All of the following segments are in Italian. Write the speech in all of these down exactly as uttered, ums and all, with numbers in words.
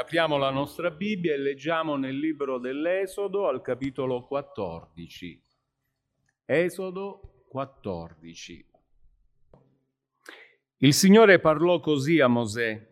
apriamo la nostra Bibbia e leggiamo nel libro dell'Esodo al capitolo quattordici. Esodo quattordici. Il Signore parlò così a Mosè: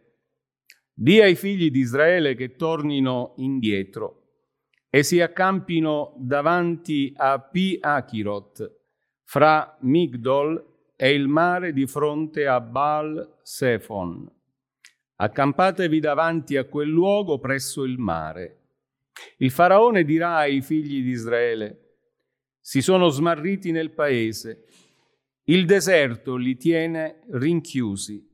di ai figli di Israele che tornino indietro e si accampino davanti a Pi Achirot, fra Migdol e il mare di fronte a Baal Sefon. Accampatevi davanti a quel luogo presso il mare. Il faraone dirà ai figli di Israele: si sono smarriti nel paese, il deserto li tiene rinchiusi.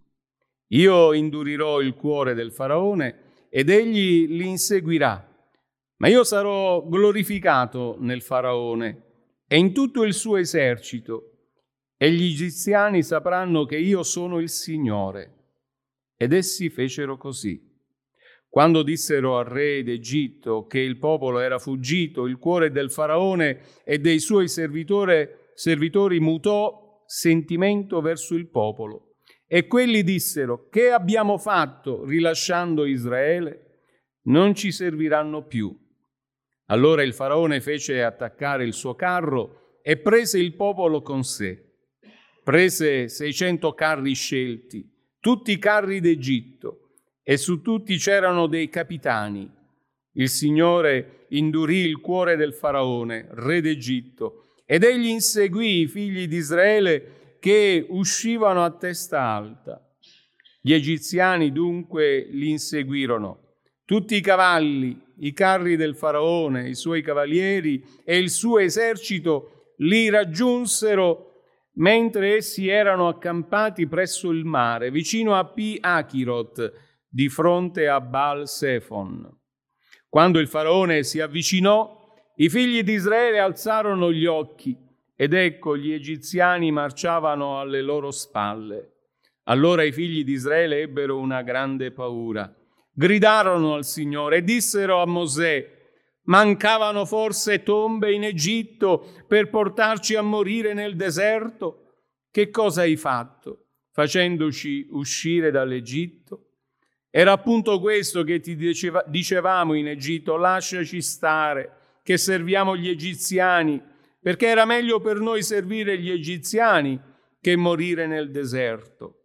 Io indurirò il cuore del faraone ed egli li inseguirà, ma io sarò glorificato nel faraone e in tutto il suo esercito, e gli egiziani sapranno che io sono il Signore. Ed essi fecero così. Quando dissero al re d'Egitto che il popolo era fuggito, il cuore del faraone e dei suoi servitori, servitori mutò sentimento verso il popolo. E quelli dissero: che abbiamo fatto rilasciando Israele? Non ci serviranno più. Allora il faraone fece attaccare il suo carro e prese il popolo con sé. Prese seicento carri scelti, tutti i carri d'Egitto, e su tutti c'erano dei capitani. Il Signore indurì il cuore del faraone, re d'Egitto, ed egli inseguì i figli di Israele che uscivano a testa alta. Gli egiziani dunque li inseguirono. Tutti i cavalli, i carri del faraone, i suoi cavalieri e il suo esercito li raggiunsero mentre essi erano accampati presso il mare, vicino a Pi Achirot, di fronte a Baal Sefon. Quando il faraone si avvicinò, i figli di Israele alzarono gli occhi, ed ecco gli egiziani marciavano alle loro spalle. Allora i figli di Israele ebbero una grande paura. Gridarono al Signore e dissero a Mosè: mancavano forse tombe in Egitto per portarci a morire nel deserto? Che cosa hai fatto, facendoci uscire dall'Egitto? Era appunto questo che ti diceva, dicevamo in Egitto: lasciaci stare, che serviamo gli egiziani, perché era meglio per noi servire gli egiziani che morire nel deserto.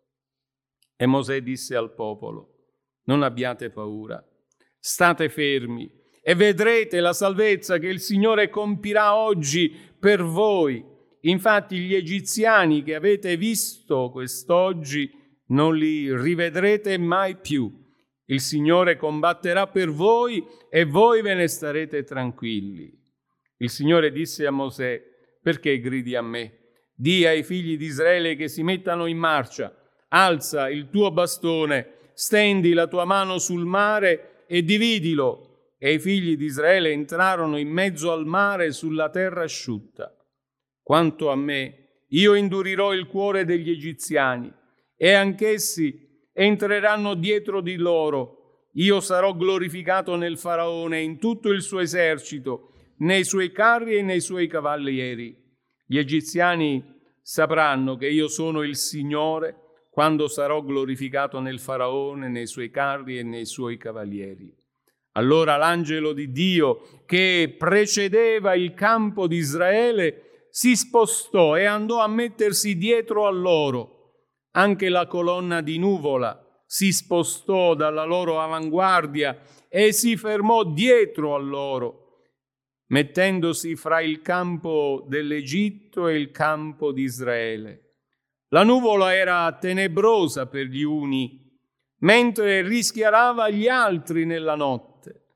E Mosè disse al popolo: non abbiate paura, state fermi e vedrete la salvezza che il Signore compirà oggi per voi. Infatti gli egiziani che avete visto quest'oggi non li rivedrete mai più. Il Signore combatterà per voi e voi ve ne starete tranquilli. Il Signore disse a Mosè: perché gridi a me? Dì ai figli di Israele che si mettano in marcia. Alza il tuo bastone, stendi la tua mano sul mare e dividilo. E i figli di Israele entrarono in mezzo al mare sulla terra asciutta. Quanto a me, io indurirò il cuore degli egiziani, e anch'essi entreranno dietro di loro. Io sarò glorificato nel faraone e in tutto il suo esercito, nei suoi carri e nei suoi cavalieri. Gli egiziani sapranno che io sono il Signore quando sarò glorificato nel faraone, nei suoi carri e nei suoi cavalieri. Allora l'angelo di Dio che precedeva il campo di Israele si spostò e andò a mettersi dietro a loro. Anche la colonna di nuvola si spostò dalla loro avanguardia e si fermò dietro a loro, mettendosi fra il campo dell'Egitto e il campo di Israele. La nuvola era tenebrosa per gli uni, mentre rischiarava gli altri nella notte.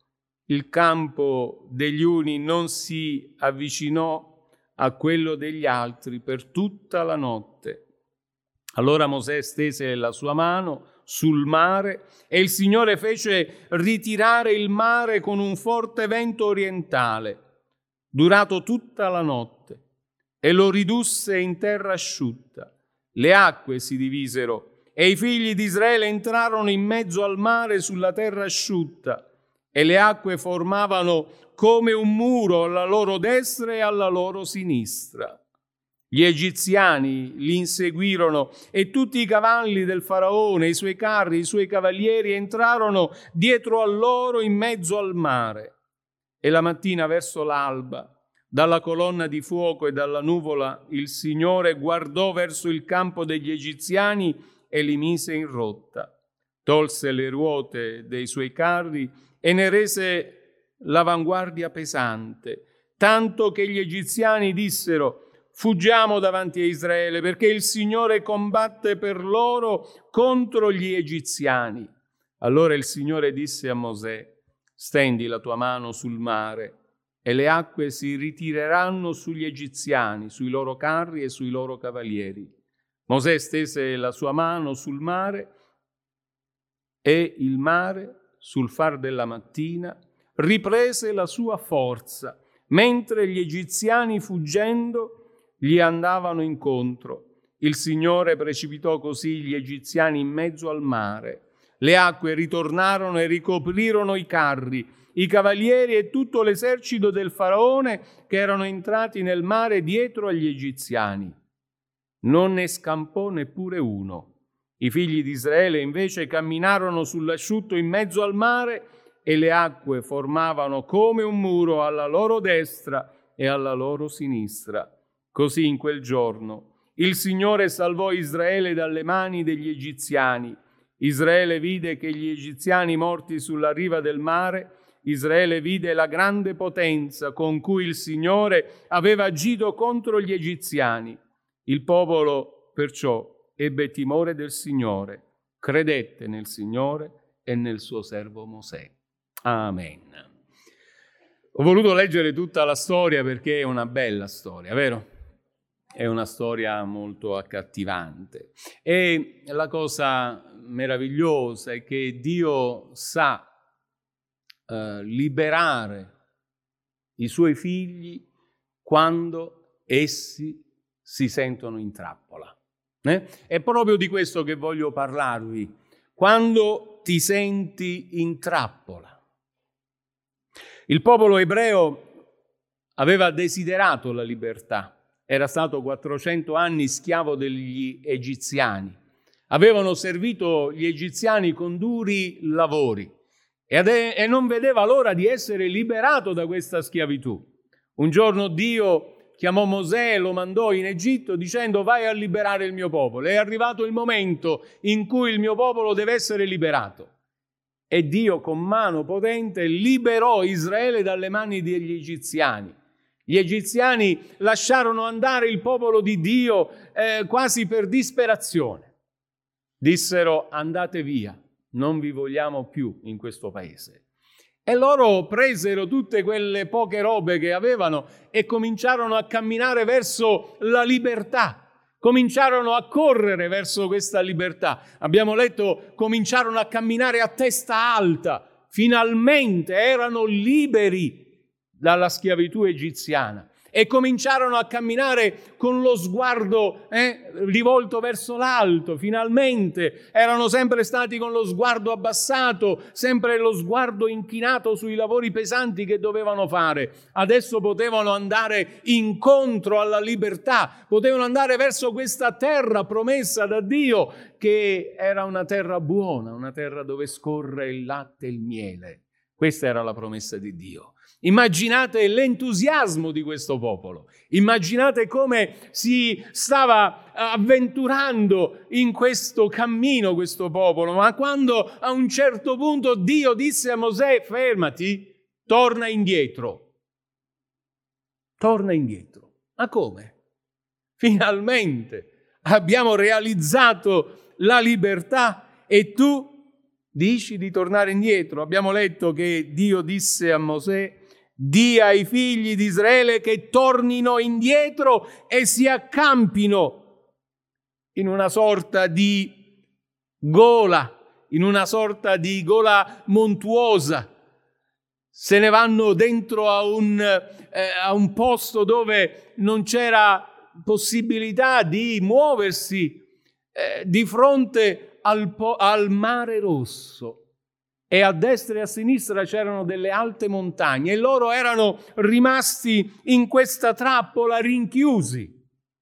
Il campo degli uni non si avvicinò a quello degli altri per tutta la notte. Allora Mosè stese la sua mano sul mare e il Signore fece ritirare il mare con un forte vento orientale, durato tutta la notte, e lo ridusse in terra asciutta. Le acque si divisero e i figli di Israele entrarono in mezzo al mare sulla terra asciutta, e le acque formavano come un muro alla loro destra e alla loro sinistra. Gli egiziani li inseguirono e tutti i cavalli del faraone, i suoi carri, i suoi cavalieri entrarono dietro a loro in mezzo al mare. E la mattina verso l'alba, dalla colonna di fuoco e dalla nuvola, il Signore guardò verso il campo degli egiziani e li mise in rotta. Tolse le ruote dei suoi carri e ne rese l'avanguardia pesante, tanto che gli egiziani dissero: fuggiamo davanti a Israele, perché il Signore combatte per loro contro gli egiziani. Allora il Signore disse a Mosè: stendi la tua mano sul mare e le acque si ritireranno sugli egiziani, sui loro carri e sui loro cavalieri. Mosè stese la sua mano sul mare e il mare, sul far della mattina, riprese la sua forza, mentre gli egiziani fuggendo gli andavano incontro. Il Signore precipitò così gli egiziani in mezzo al mare. Le acque ritornarono e ricoprirono i carri, i cavalieri e tutto l'esercito del faraone che erano entrati nel mare dietro agli egiziani. Non ne scampò neppure uno. I figli di Israele invece camminarono sull'asciutto in mezzo al mare e le acque formavano come un muro alla loro destra e alla loro sinistra. Così in quel giorno il Signore salvò Israele dalle mani degli egiziani. Israele vide che gli egiziani morti sulla riva del mare, Israele vide la grande potenza con cui il Signore aveva agito contro gli egiziani. Il popolo perciò ebbe timore del Signore, credette nel Signore e nel suo servo Mosè. Amen. Ho voluto leggere tutta la storia perché è una bella storia, vero? È una storia molto accattivante. E la cosa meravigliosa è che Dio sa eh, liberare i suoi figli quando essi si sentono in trappola. Eh? È proprio di questo che voglio parlarvi. Quando ti senti in trappola. Il popolo ebreo aveva desiderato la libertà. Era stato quattrocento anni schiavo degli egiziani. Avevano servito gli egiziani con duri lavori e, e non vedeva l'ora di essere liberato da questa schiavitù. Un giorno Dio chiamò Mosè e lo mandò in Egitto dicendo: vai a liberare il mio popolo. È arrivato il momento in cui il mio popolo deve essere liberato. E Dio con mano potente liberò Israele dalle mani degli egiziani. Gli egiziani lasciarono andare il popolo di Dio eh, quasi per disperazione. Dissero: andate via, non vi vogliamo più in questo paese. E loro presero tutte quelle poche robe che avevano e cominciarono a camminare verso la libertà. Cominciarono a correre verso questa libertà. Abbiamo letto, cominciarono a camminare a testa alta. Finalmente erano liberi dalla schiavitù egiziana e cominciarono a camminare con lo sguardo eh, rivolto verso l'alto. Finalmente erano sempre stati con lo sguardo abbassato, sempre lo sguardo inchinato sui lavori pesanti che dovevano fare. Adesso potevano andare incontro alla libertà, potevano andare verso questa terra promessa da Dio, che era una terra buona, una terra dove scorre il latte e il miele. Questa era la promessa di Dio. Immaginate l'entusiasmo di questo popolo, immaginate come si stava avventurando in questo cammino questo popolo, ma quando a un certo punto Dio disse a Mosè: fermati, torna indietro, torna indietro. Ma come? Finalmente abbiamo realizzato la libertà e tu dici di tornare indietro? Abbiamo letto che Dio disse a Mosè: di ai figli di Israele che tornino indietro e si accampino in una sorta di gola, in una sorta di gola montuosa. Se ne vanno dentro a un, eh, a un posto dove non c'era possibilità di muoversi eh, di fronte al, po- al Mare Rosso. E a destra e a sinistra c'erano delle alte montagne e loro erano rimasti in questa trappola rinchiusi.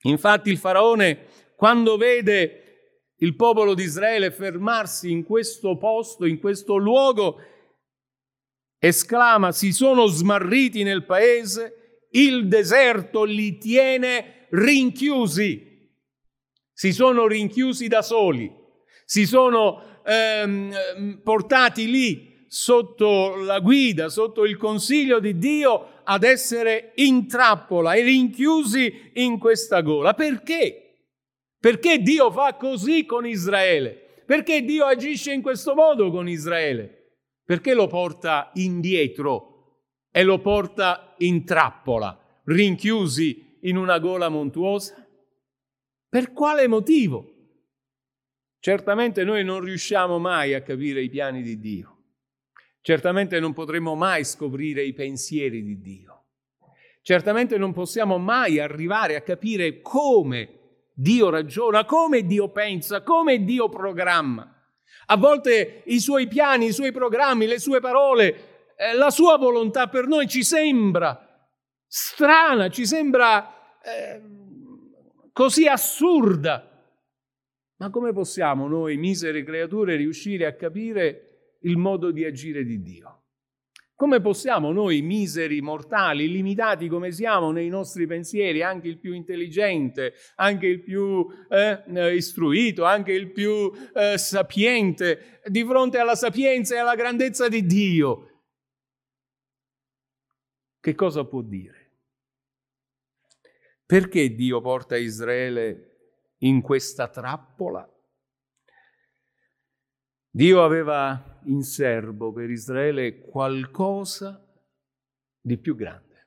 Infatti il faraone, quando vede il popolo di Israele fermarsi in questo posto, in questo luogo, esclama: si sono smarriti nel paese, il deserto li tiene rinchiusi. Si sono rinchiusi da soli, si sono ehm, portati lì sotto la guida, sotto il consiglio di Dio ad essere in trappola e rinchiusi in questa gola. Perché? Perché Dio fa così con Israele? Perché Dio agisce in questo modo con Israele? Perché lo porta indietro e lo porta in trappola, rinchiusi in una gola montuosa? Per quale motivo? Certamente noi non riusciamo mai a capire i piani di Dio. Certamente non potremo mai scoprire i pensieri di Dio. Certamente non possiamo mai arrivare a capire come Dio ragiona, come Dio pensa, come Dio programma. A volte i suoi piani, i suoi programmi, le sue parole, eh, la sua volontà per noi ci sembra strana, ci sembra eh, così assurda. Ma come possiamo noi, misere creature, riuscire a capire il modo di agire di Dio? Come possiamo noi, miseri mortali, limitati come siamo nei nostri pensieri, anche il più intelligente, anche il più eh, istruito, anche il più eh, sapiente, di fronte alla sapienza e alla grandezza di Dio, che cosa può dire? Perché Dio porta Israele in questa trappola? Dio aveva in serbo per Israele qualcosa di più grande.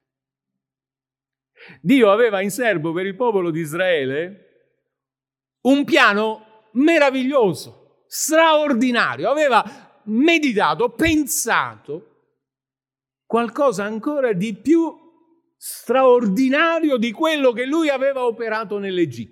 Dio aveva in serbo per il popolo di Israele un piano meraviglioso, straordinario. Aveva meditato, pensato qualcosa ancora di più straordinario di quello che lui aveva operato nell'Egitto.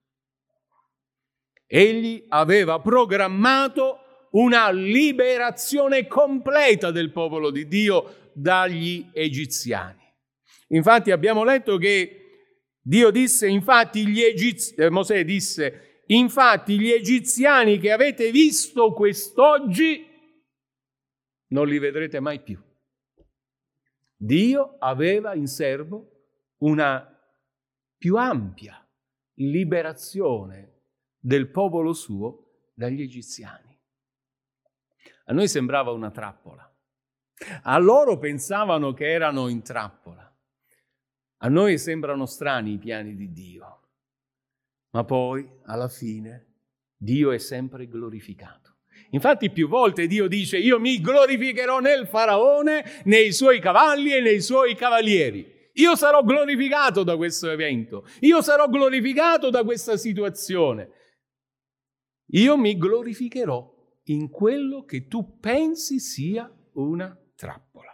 Egli aveva programmato una liberazione completa del popolo di Dio dagli egiziani. Infatti abbiamo letto che Dio disse, infatti gli egizi- eh, Mosè disse, infatti gli egiziani che avete visto quest'oggi non li vedrete mai più. Dio aveva in serbo una più ampia liberazione del popolo suo dagli egiziani. A noi sembrava una trappola. A loro pensavano che erano in trappola. A noi sembrano strani i piani di Dio. Ma poi, alla fine, Dio è sempre glorificato. Infatti più volte Dio dice: io mi glorificherò nel faraone, nei suoi cavalli e nei suoi cavalieri. Io sarò glorificato da questo evento. Io sarò glorificato da questa situazione. Io mi glorificherò in quello che tu pensi sia una trappola.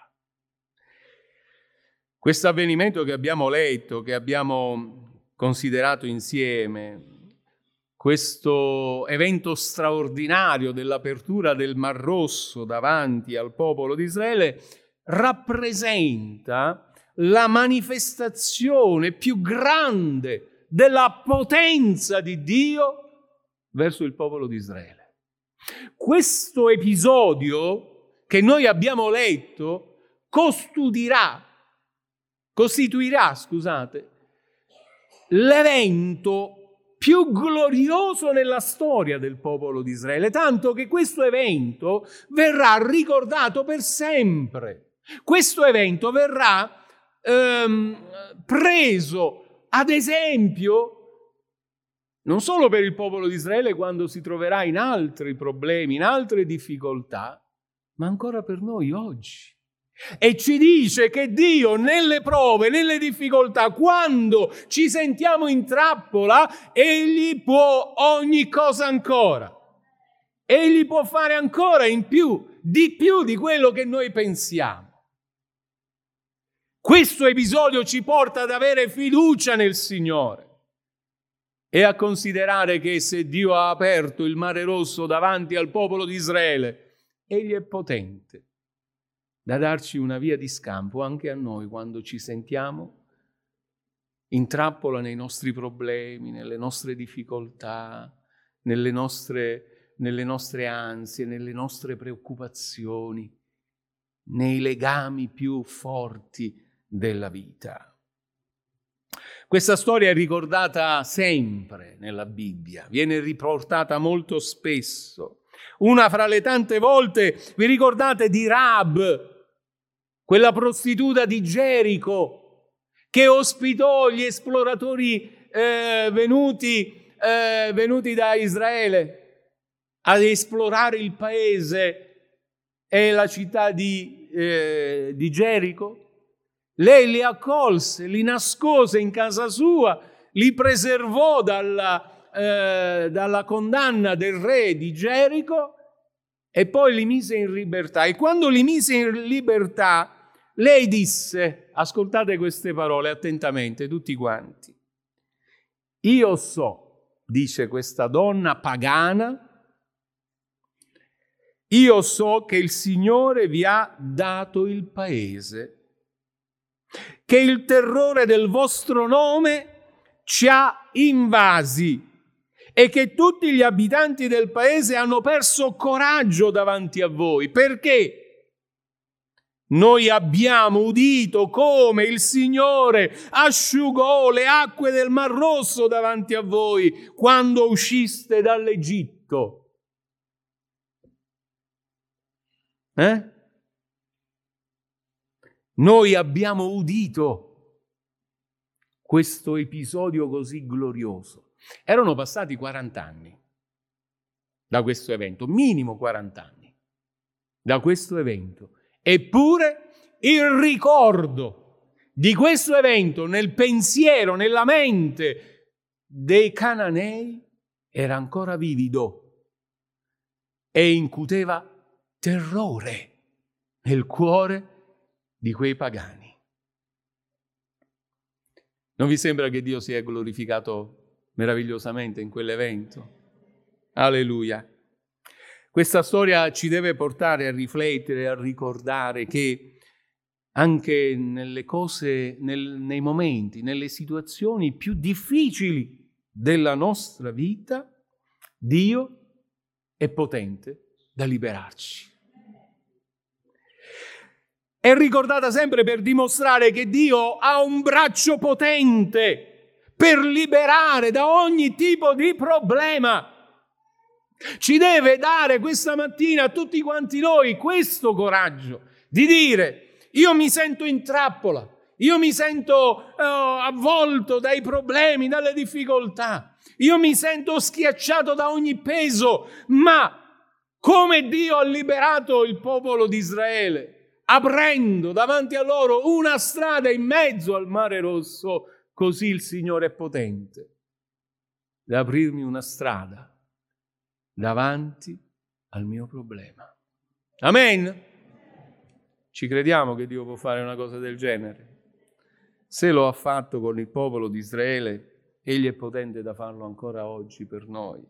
Questo avvenimento che abbiamo letto, che abbiamo considerato insieme, questo evento straordinario dell'apertura del Mar Rosso davanti al popolo di Israele, rappresenta la manifestazione più grande della potenza di Dio verso il popolo di Israele. Questo episodio che noi abbiamo letto costituirà, costituirà, scusate, l'evento più glorioso nella storia del popolo di Israele, tanto che questo evento verrà ricordato per sempre. Questo evento verrà ehm, preso ad esempio non solo per il popolo di Israele quando si troverà in altri problemi, in altre difficoltà, ma ancora per noi oggi. E ci dice che Dio nelle prove, nelle difficoltà, quando ci sentiamo in trappola, Egli può ogni cosa ancora. Egli può fare ancora in più, di più di quello che noi pensiamo. Questo episodio ci porta ad avere fiducia nel Signore e a considerare che se Dio ha aperto il Mare Rosso davanti al popolo di Israele, Egli è potente da darci una via di scampo anche a noi quando ci sentiamo intrappola nei nostri problemi, nelle nostre difficoltà, nelle nostre, nelle nostre ansie, nelle nostre preoccupazioni, nei legami più forti della vita. Questa storia è ricordata sempre nella Bibbia, viene riportata molto spesso. Una fra le tante volte, vi ricordate di Rahab, quella prostituta di Gerico, che ospitò gli esploratori eh, venuti, eh, venuti da Israele ad esplorare il paese e la città di, eh, di Gerico? Lei li accolse, li nascose in casa sua, li preservò dalla, eh, dalla condanna del re di Gerico e poi li mise in libertà. E quando li mise in libertà, lei disse, ascoltate queste parole attentamente tutti quanti, io so, dice questa donna pagana, io so che il Signore vi ha dato il paese, che il terrore del vostro nome ci ha invasi e che tutti gli abitanti del paese hanno perso coraggio davanti a voi. Perché? Noi abbiamo udito come il Signore asciugò le acque del Mar Rosso davanti a voi quando usciste dall'Egitto. Eh? Noi abbiamo udito questo episodio così glorioso. Erano passati quaranta anni da questo evento, minimo quaranta anni da questo evento. Eppure il ricordo di questo evento nel pensiero, nella mente dei cananei era ancora vivido e incuteva terrore nel cuore di quei pagani. Non vi sembra che Dio sia glorificato meravigliosamente in quell'evento? Alleluia! Questa storia ci deve portare a riflettere, a ricordare che anche nelle cose, nel, nei momenti, nelle situazioni più difficili della nostra vita, Dio è potente da liberarci. È ricordata sempre per dimostrare che Dio ha un braccio potente per liberare da ogni tipo di problema. Ci deve dare questa mattina a tutti quanti noi questo coraggio di dire: io mi sento in trappola, io mi sento uh, avvolto dai problemi, dalle difficoltà, io mi sento schiacciato da ogni peso, ma come Dio ha liberato il popolo di Israele, aprendo davanti a loro una strada in mezzo al Mare Rosso, così il Signore è potente da aprirmi una strada davanti al mio problema. Amen? Ci crediamo che Dio può fare una cosa del genere? Se lo ha fatto con il popolo di Israele, Egli è potente da farlo ancora oggi per noi.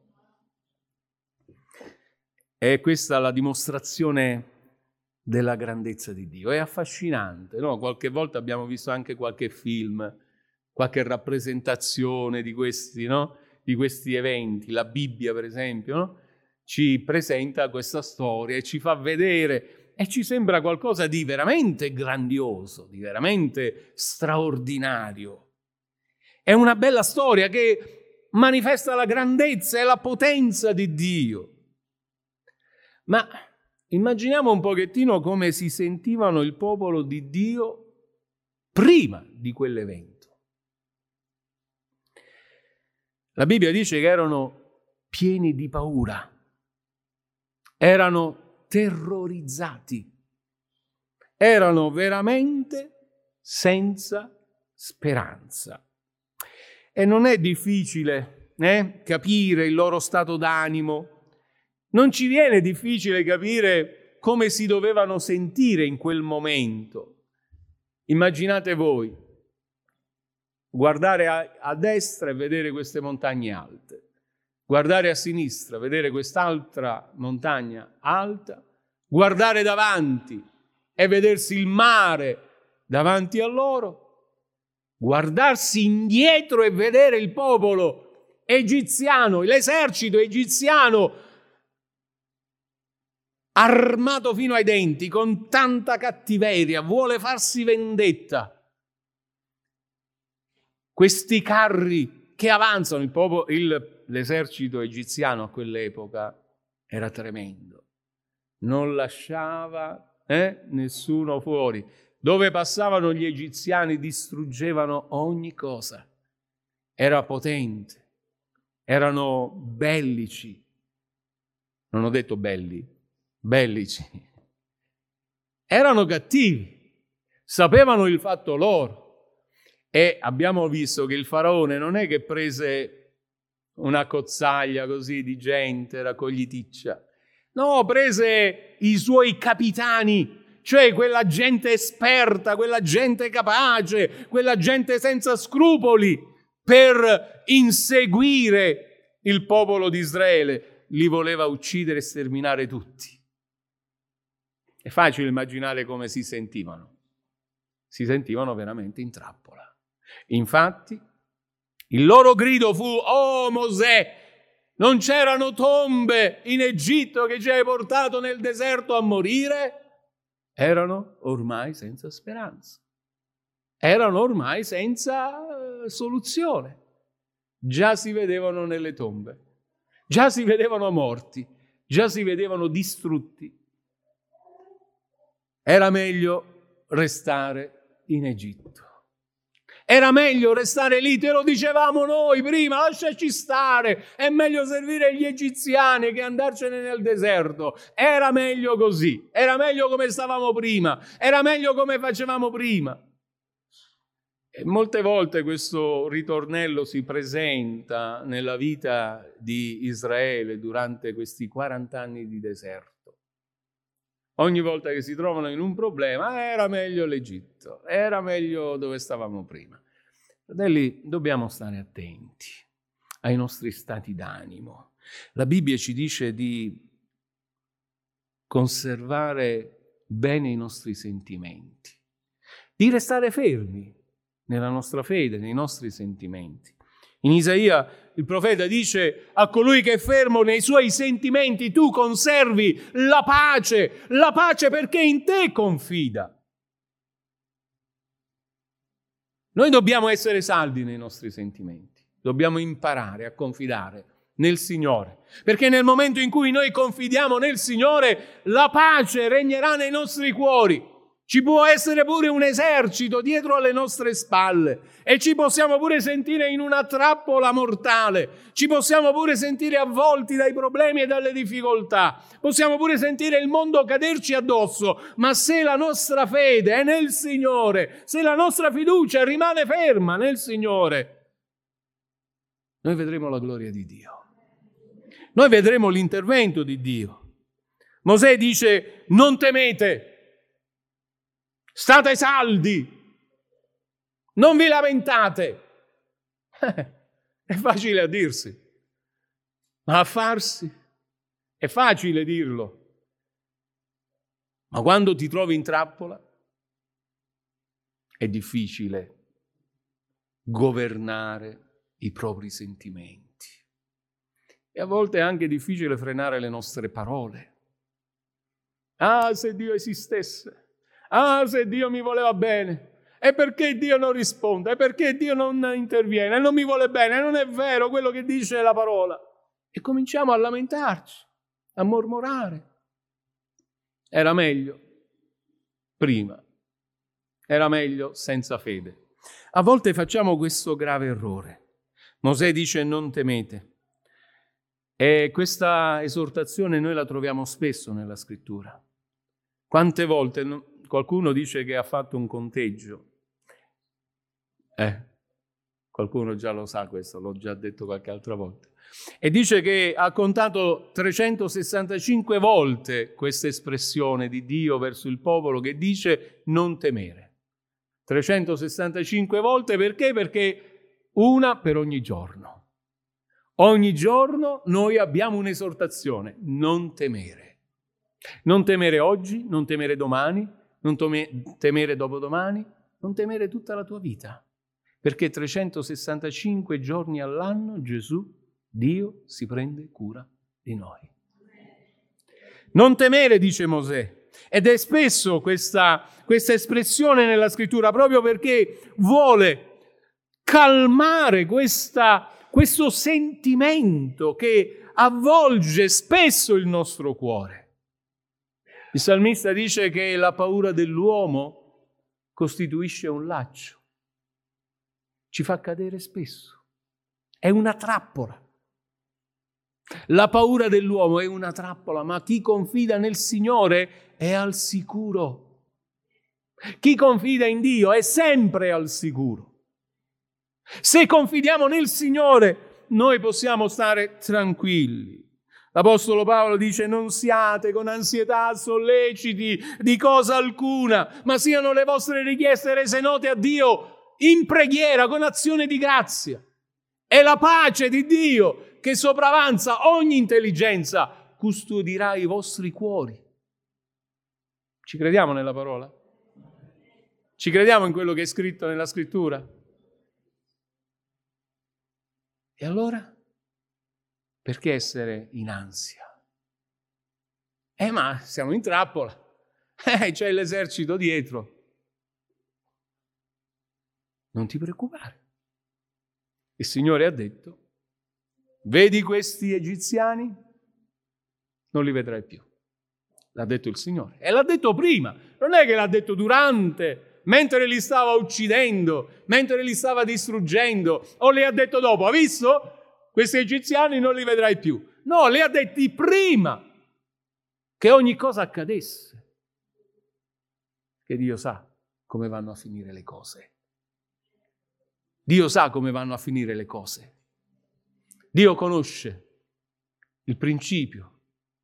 È questa la dimostrazione della grandezza di Dio. È affascinante, no? Qualche volta abbiamo visto anche qualche film, qualche rappresentazione di questi, no? Di questi eventi. La Bibbia, per esempio, no? Ci presenta questa storia e ci fa vedere, e ci sembra qualcosa di veramente grandioso, di veramente straordinario. È una bella storia che manifesta la grandezza e la potenza di Dio. Ma immaginiamo un pochettino come si sentivano il popolo di Dio prima di quell'evento. La Bibbia dice che erano pieni di paura, erano terrorizzati, erano veramente senza speranza. E non è difficile eh, capire il loro stato d'animo, non ci viene difficile capire come si dovevano sentire in quel momento. Immaginate voi guardare a, a destra e vedere queste montagne alte, guardare a sinistra, vedere quest'altra montagna alta, guardare davanti e vedersi il mare davanti a loro guardarsi indietro e vedere il popolo egiziano, l'esercito egiziano armato fino ai denti, con tanta cattiveria, vuole farsi vendetta. Questi carri che avanzano, il popolo, il, l'esercito egiziano a quell'epoca era tremendo, non lasciava eh, nessuno fuori. Dove passavano gli egiziani distruggevano ogni cosa. Era potente, erano bellici. Non ho detto belli, bellici. Erano cattivi, sapevano il fatto loro. E abbiamo visto che il faraone non è che prese una cozzaglia così di gente raccogliticcia. No, prese i suoi capitani, cioè quella gente esperta, quella gente capace, quella gente senza scrupoli per inseguire il popolo di Israele. Li voleva uccidere e sterminare tutti. È facile immaginare come si sentivano. Si sentivano veramente in trappola. Infatti, il loro grido fu: «Oh Mosè, non c'erano tombe in Egitto che ci hai portato nel deserto a morire?» Erano ormai senza speranza. Erano ormai senza soluzione. Già si vedevano nelle tombe. Già si vedevano morti. Già si vedevano distrutti. Era meglio restare in Egitto. Era meglio restare lì, te lo dicevamo noi prima, lasciaci stare, è meglio servire gli egiziani che andarcene nel deserto. Era meglio così, era meglio come stavamo prima, era meglio come facevamo prima. E molte volte questo ritornello si presenta nella vita di Israele durante questi quaranta anni di deserto. Ogni volta che si trovano in un problema, era meglio l'Egitto, era meglio dove stavamo prima. Fratelli, dobbiamo stare attenti ai nostri stati d'animo. La Bibbia ci dice di conservare bene i nostri sentimenti, di restare fermi nella nostra fede, nei nostri sentimenti. In Isaia il profeta dice: a colui che è fermo nei suoi sentimenti tu conservi la pace, la pace perché in te confida. Noi dobbiamo essere saldi nei nostri sentimenti, dobbiamo imparare a confidare nel Signore, perché nel momento in cui noi confidiamo nel Signore, la pace regnerà nei nostri cuori. Ci può essere pure un esercito dietro alle nostre spalle e ci possiamo pure sentire in una trappola mortale, ci possiamo pure sentire avvolti dai problemi e dalle difficoltà, possiamo pure sentire il mondo caderci addosso, ma se la nostra fede è nel Signore, se la nostra fiducia rimane ferma nel Signore, noi vedremo la gloria di Dio, noi vedremo l'intervento di Dio. Mosè dice: non temete, state saldi, non vi lamentate. È facile a dirsi, ma a farsi è facile dirlo. Ma quando ti trovi in trappola è difficile governare i propri sentimenti. E a volte è anche difficile frenare le nostre parole. Ah, se Dio esistesse! Ah, se Dio mi voleva bene! E perché Dio non risponde? E perché Dio non interviene? E non mi vuole bene? Non è vero quello che dice la parola. E cominciamo a lamentarci, a mormorare. Era meglio prima. Era meglio senza fede. A volte facciamo questo grave errore. Mosè dice: non temete. E questa esortazione noi la troviamo spesso nella Scrittura. Quante volte qualcuno dice che ha fatto un conteggio? Eh, qualcuno già lo sa questo, l'ho già detto qualche altra volta. E dice che ha contato trecentosessantacinque volte questa espressione di Dio verso il popolo che dice non temere. trecentosessantacinque volte perché? Perché una per ogni giorno. Ogni giorno noi abbiamo un'esortazione: non temere. Non temere oggi, non temere domani, non tome- temere dopodomani, non temere tutta la tua vita. perché trecentosessantacinque giorni all'anno Gesù, Dio, si prende cura di noi. Non temere, dice Mosè, ed è spesso questa, questa espressione nella scrittura proprio perché vuole calmare questa, questo sentimento che avvolge spesso il nostro cuore. Il salmista dice che la paura dell'uomo costituisce un laccio. Ci fa cadere spesso. È una trappola. La paura dell'uomo è una trappola, ma chi confida nel Signore è al sicuro. Chi confida in Dio è sempre al sicuro. Se confidiamo nel Signore, noi possiamo stare tranquilli. L'Apostolo Paolo dice: non siate con ansietà solleciti di cosa alcuna, ma siano le vostre richieste rese note a Dio in preghiera, con azione di grazia. E la pace di Dio, che sopravanza ogni intelligenza, custodirà i vostri cuori. Ci crediamo nella parola? Ci crediamo in quello che è scritto nella scrittura? E allora? Perché essere in ansia? Eh, ma siamo in trappola. Eh, c'è l'esercito dietro. Non ti preoccupare. Il Signore ha detto: vedi questi egiziani? Non li vedrai più. L'ha detto il Signore. E l'ha detto prima. Non è che l'ha detto durante, mentre li stava uccidendo, mentre li stava distruggendo, o le ha detto dopo: ha visto? Questi egiziani non li vedrai più. No, le ha detti prima che ogni cosa accadesse. Che Dio sa come vanno a finire le cose. Dio sa come vanno a finire le cose. Dio conosce il principio,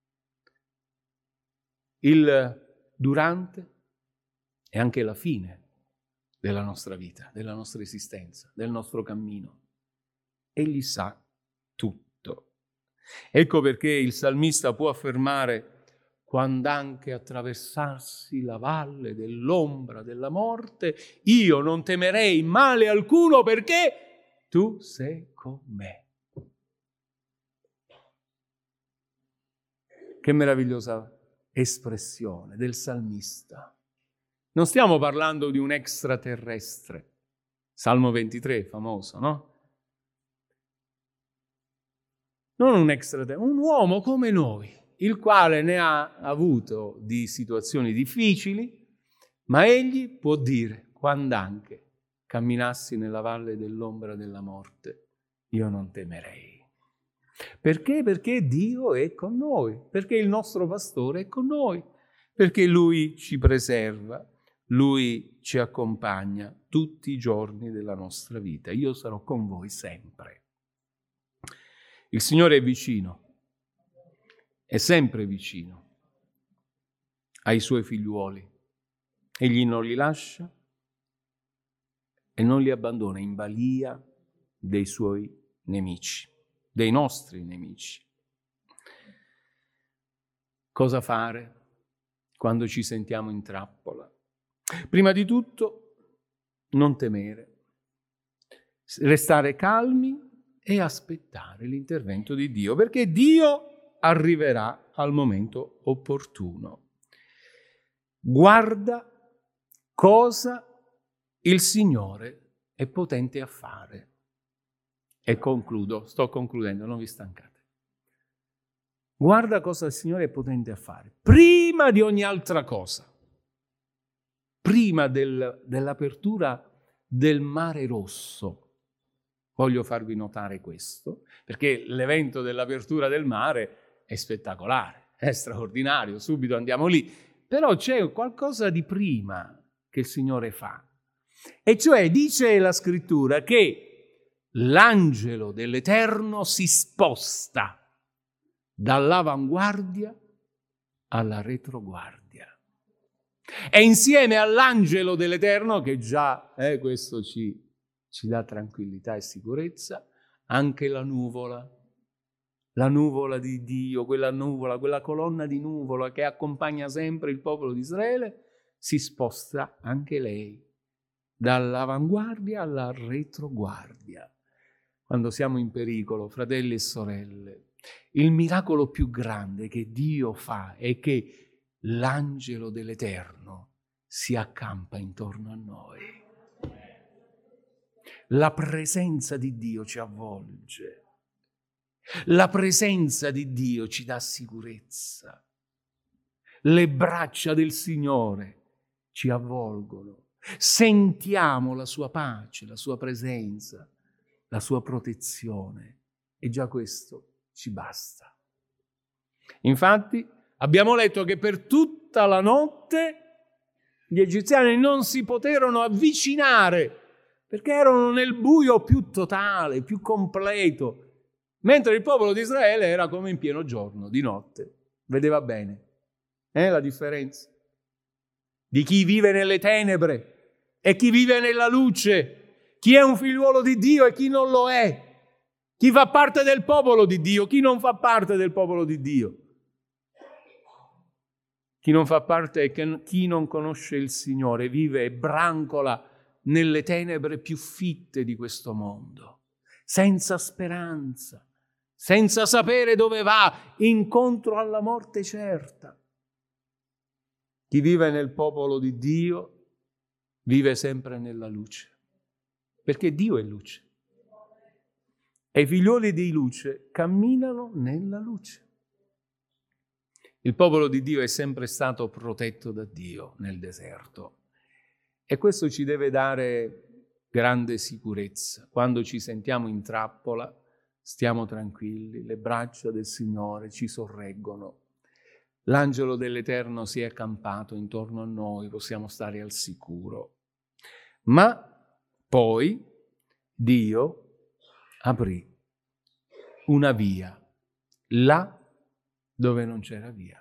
il durante e anche la fine della nostra vita, della nostra esistenza, del nostro cammino. Egli sa tutto. Ecco perché il salmista può affermare: quando anche attraversassi la valle dell'ombra della morte, io non temerei male alcuno, perché tu sei con me. Che meravigliosa espressione del salmista. Non stiamo parlando di un extraterrestre. Salmo ventitré, famoso, no? Non un extraterrestre, un uomo come noi, il quale ne ha avuto di situazioni difficili, ma egli può dire: quando anche camminassi nella valle dell'ombra della morte, io non temerei. Perché? Perché Dio è con noi, perché il nostro pastore è con noi, perché Lui ci preserva, Lui ci accompagna tutti i giorni della nostra vita. Io sarò con voi sempre. Il Signore è vicino. È sempre vicino ai Suoi figliuoli. Egli non li lascia e non li abbandona in balia dei Suoi nemici, dei nostri nemici. Cosa fare quando ci sentiamo in trappola? Prima di tutto, non temere, restare calmi e aspettare l'intervento di Dio, perché Dio arriverà al momento opportuno. Guarda cosa il Signore è potente a fare. E concludo, sto concludendo, non vi stancate. Guarda cosa il Signore è potente a fare. Prima di ogni altra cosa, prima del, dell'apertura del Mare Rosso, voglio farvi notare questo, perché l'evento dell'apertura del mare è spettacolare, è straordinario, subito andiamo lì. Però c'è qualcosa di prima che il Signore fa. E cioè dice la Scrittura che l'angelo dell'Eterno si sposta dall'avanguardia alla retroguardia. E insieme all'angelo dell'Eterno, che già eh, questo ci, ci dà tranquillità e sicurezza, anche la nuvola. La nuvola di Dio, quella nuvola, quella colonna di nuvola che accompagna sempre il popolo di Israele, si sposta anche lei dall'avanguardia alla retroguardia. Quando siamo in pericolo, fratelli e sorelle, il miracolo più grande che Dio fa è che l'angelo dell'Eterno si accampa intorno a noi. La presenza di Dio ci avvolge. La presenza di Dio ci dà sicurezza. Le braccia del Signore ci avvolgono. Sentiamo la sua pace, la sua presenza, la sua protezione. E già questo ci basta. Infatti, abbiamo letto che per tutta la notte gli egiziani non si poterono avvicinare perché erano nel buio più totale, più completo, mentre il popolo di Israele era come in pieno giorno, di notte. Vedeva bene. Eh, la differenza di chi vive nelle tenebre e chi vive nella luce, chi è un figliuolo di Dio e chi non lo è, chi fa parte del popolo di Dio, chi non fa parte del popolo di Dio. Chi non fa parte è chi non conosce il Signore, vive e brancola nelle tenebre più fitte di questo mondo, senza speranza, senza sapere dove va, incontro alla morte certa. Chi vive nel popolo di Dio vive sempre nella luce, perché Dio è luce. E i figlioli di luce camminano nella luce. Il popolo di Dio è sempre stato protetto da Dio nel deserto e questo ci deve dare grande sicurezza. Quando ci sentiamo in trappola, stiamo tranquilli, le braccia del Signore ci sorreggono. L'angelo dell'Eterno si è accampato intorno a noi, possiamo stare al sicuro. Ma poi Dio aprì una via, là dove non c'era via.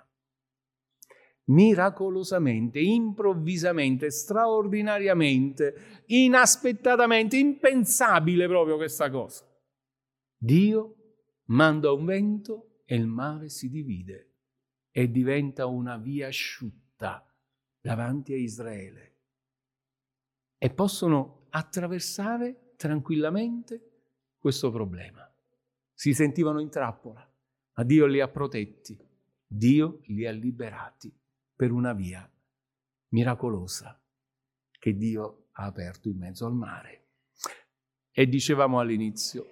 Miracolosamente, improvvisamente, straordinariamente, inaspettatamente, impensabile proprio questa cosa. Dio manda un vento e il mare si divide e diventa una via asciutta davanti a Israele. E possono attraversare tranquillamente questo problema. Si sentivano in trappola, ma Dio li ha protetti, Dio li ha liberati per una via miracolosa che Dio ha aperto in mezzo al mare. E dicevamo all'inizio,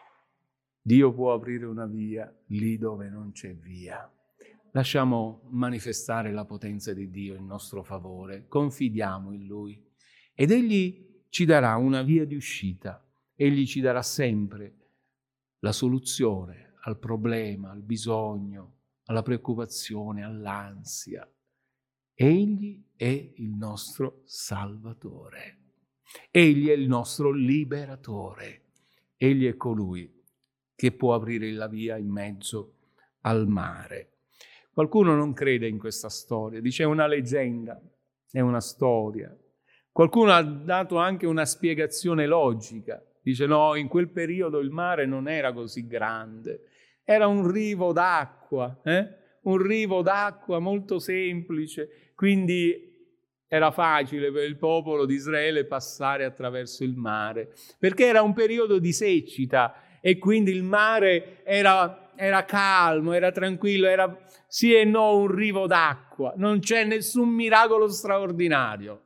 Dio può aprire una via lì dove non c'è via. Lasciamo manifestare la potenza di Dio in nostro favore, confidiamo in Lui ed Egli ci darà una via di uscita, Egli ci darà sempre la soluzione al problema, al bisogno, alla preoccupazione, all'ansia. Egli è il nostro Salvatore, Egli è il nostro Liberatore, Egli è colui che può aprire la via in mezzo al mare. Qualcuno non crede in questa storia, dice è una leggenda, è una storia. Qualcuno ha dato anche una spiegazione logica, dice no, in quel periodo il mare non era così grande, era un rivo d'acqua, eh? un rivo d'acqua molto semplice, quindi era facile per il popolo di Israele passare attraverso il mare, perché era un periodo di siccità e quindi il mare era, era calmo, era tranquillo, era sì e no un rivo d'acqua, non c'è nessun miracolo straordinario.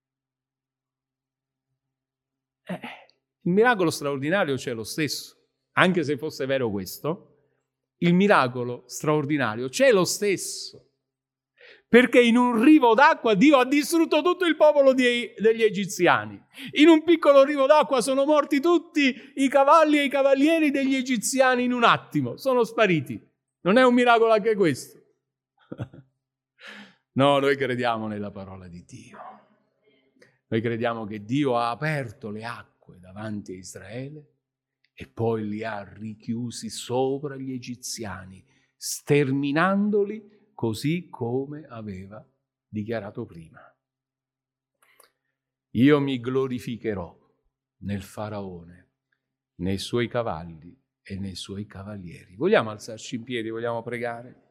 Eh, il miracolo straordinario c'è lo stesso, anche se fosse vero questo, il miracolo straordinario c'è lo stesso. Perché in un rivo d'acqua Dio ha distrutto tutto il popolo di, degli egiziani. In un piccolo rivo d'acqua sono morti tutti i cavalli e i cavalieri degli egiziani in un attimo, sono spariti. Non è un miracolo anche questo? No, noi crediamo nella parola di Dio. Noi crediamo che Dio ha aperto le acque davanti a Israele e poi li ha richiusi sopra gli egiziani, sterminandoli così come aveva dichiarato prima. Io mi glorificherò nel Faraone, nei suoi cavalli e nei suoi cavalieri. Vogliamo alzarci in piedi, vogliamo pregare?